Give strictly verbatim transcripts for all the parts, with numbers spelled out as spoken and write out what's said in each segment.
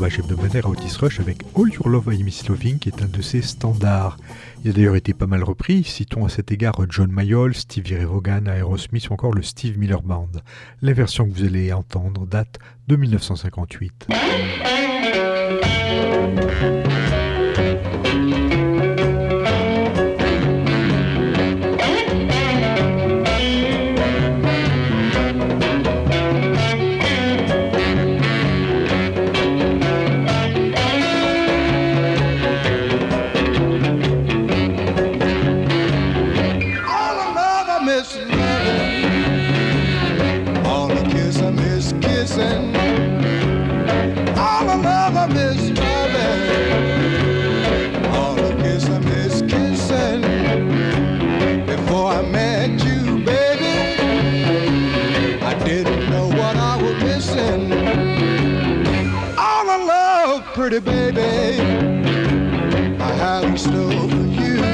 hommage hebdomadaire à Otis Rush avec All Your Love I Miss Loving, qui est un de ses standards. Il a d'ailleurs été pas mal repris, citons à cet égard John Mayall, Stevie Ray Vaughan, Aerosmith ou encore le Steve Miller Band. La version que vous allez entendre date de mille neuf cent cinquante-huit. Pretty baby, I have in store for you.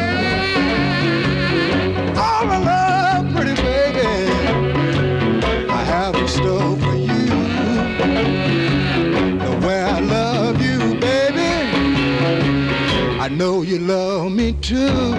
All my love, pretty baby, I have in store for you. The way I love you, baby, I know you love me too.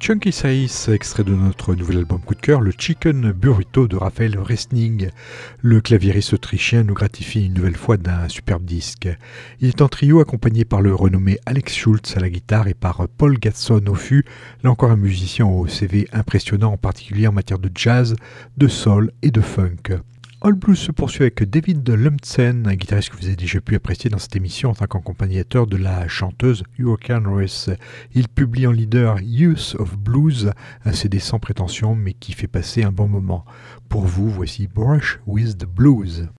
Chunky Size, extrait de notre nouvel album coup de cœur, le Chicken Burrito de Raphaël Resning. Le claviériste autrichien nous gratifie une nouvelle fois d'un superbe disque. Il est en trio accompagné par le renommé Alex Schultz à la guitare et par Paul Gatson au fût, là encore un musicien au C V impressionnant en particulier en matière de jazz, de soul et de funk. All Blues se poursuit avec David Lumtzen, un guitariste que vous avez déjà pu apprécier dans cette émission en tant qu'accompagnateur de la chanteuse Johanna Ross. Il publie en leader Youth of Blues, un C D sans prétention mais qui fait passer un bon moment. Pour vous, voici Brush with the Blues.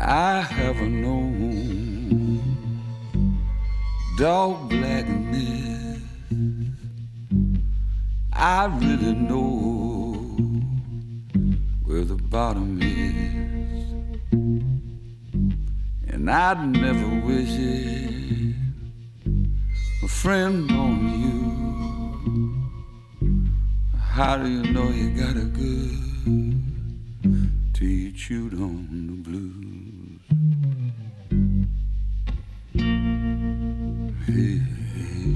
I have known dog blackness. I really know where the bottom is, and I'd never wish it, a friend on you. How do you know you got a good till you chewed on the blues? Hey, hey.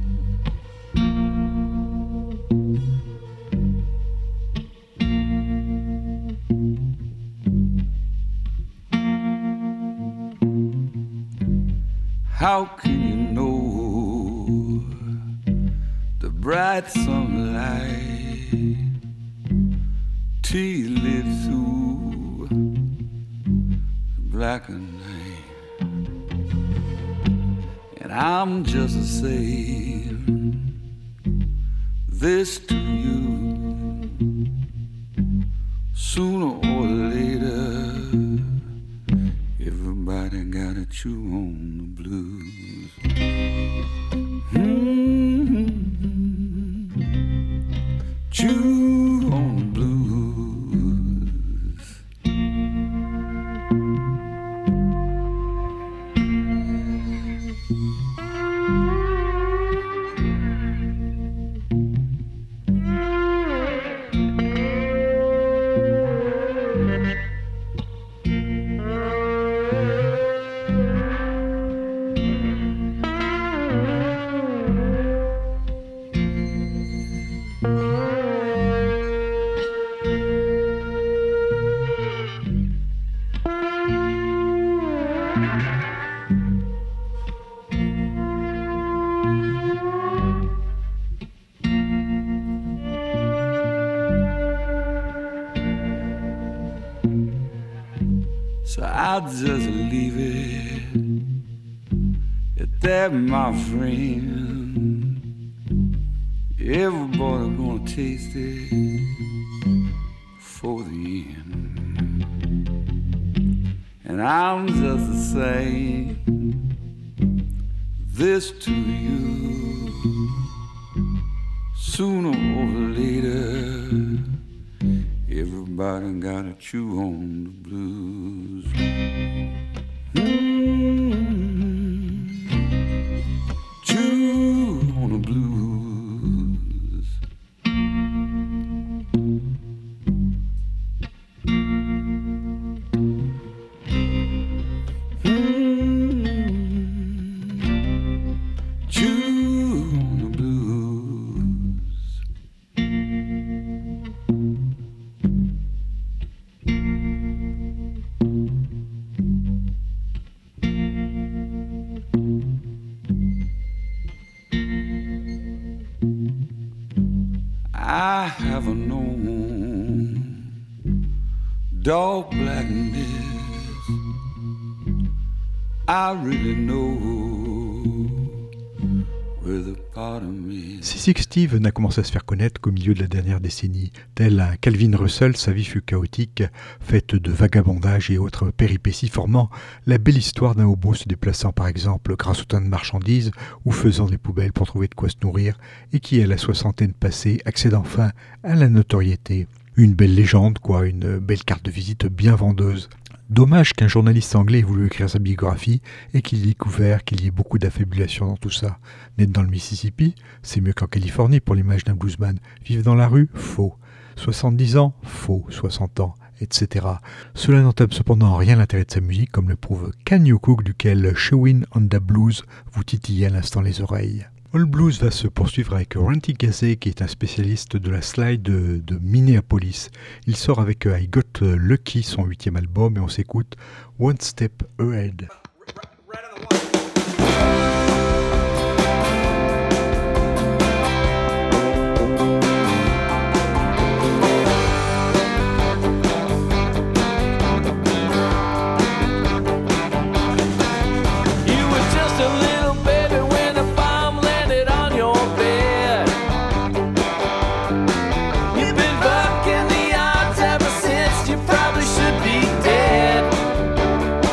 How can you know the bright sunlight till you live through the black and night? And I'm just a saying this to you, sooner or later everybody gotta chew on the blues. Mm-hmm. Chew on the blues. So I'll just leave it at that, my friend. Everybody gonna taste it for the end. And I'm just saying this to you, sooner or later everybody gotta chew on the blues. Mm-hmm. Chew on the blues. Mm-hmm. Chew on the blues. I have known dog blackness. I really know where the bottom is. Sissy Steve n'a commencé à se faire connaître qu'au milieu de la dernière décennie. Tel un Calvin Russell, sa vie fut chaotique, faite de vagabondage et autres péripéties, formant la belle histoire d'un hobo se déplaçant par exemple grâce au train de marchandises ou faisant des poubelles pour trouver de quoi se nourrir, et qui à la soixantaine passée accède enfin à la notoriété. Une belle légende quoi, une belle carte de visite bien vendeuse. Dommage qu'un journaliste anglais ait voulu écrire sa biographie et qu'il ait découvert qu'il y ait beaucoup d'affabulation dans tout ça. Naître dans le Mississippi, c'est mieux qu'en Californie pour l'image d'un bluesman. Vivre dans la rue, faux. soixante-dix ans, faux. soixante ans, et cetera. Cela n'entame cependant en rien l'intérêt de sa musique, comme le prouve Can You Cook, duquel Chewin' on the Blues vous titille à l'instant les oreilles. All Blues va se poursuivre avec Randy Gazé, qui est un spécialiste de la slide de, de Minneapolis. Il sort avec I Got Lucky, son huitième album, et on s'écoute One Step Ahead. Probably should be dead.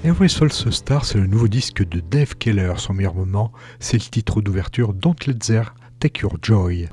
Every Soul's a Star, c'est le nouveau disque de Dave Keller. Son meilleur moment, c'est le titre d'ouverture Don't Let There Take Your Joy.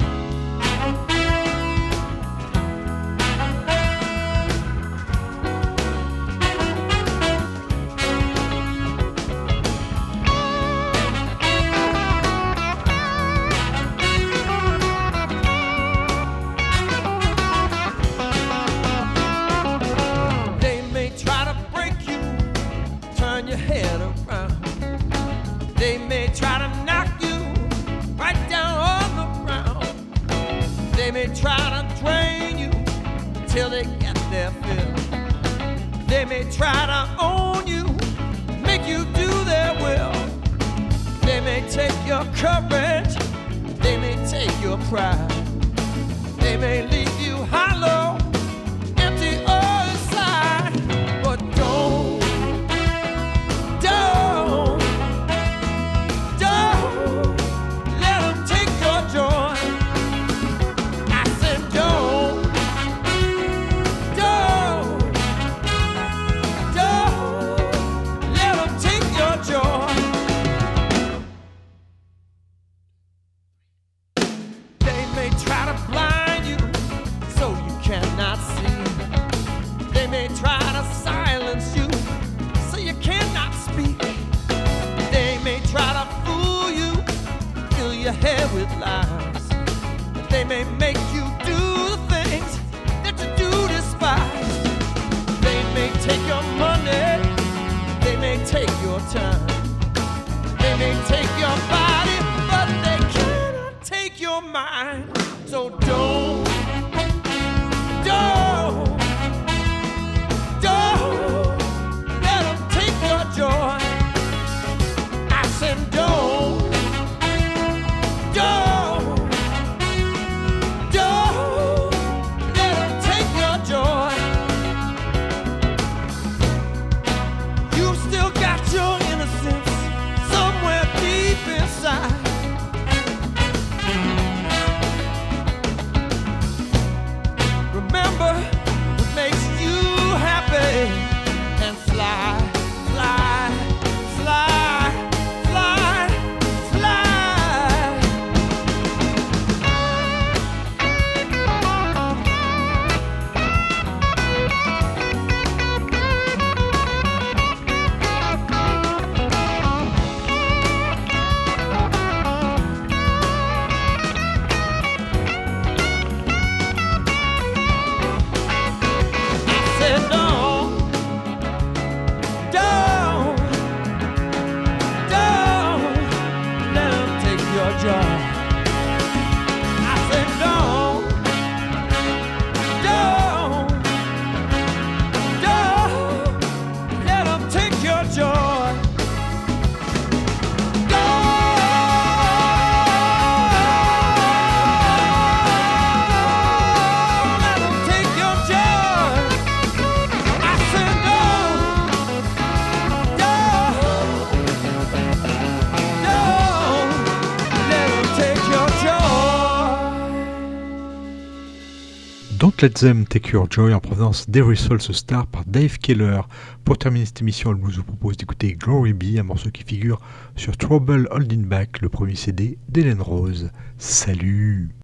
Let Them Take Your Joy en provenance d'Every Soul's a Star par Dave Keller. Pour terminer cette émission, je vous propose d'écouter Glory Be, un morceau qui figure sur Trouble Holding Back, le premier C D d'Helen Rose. Salut!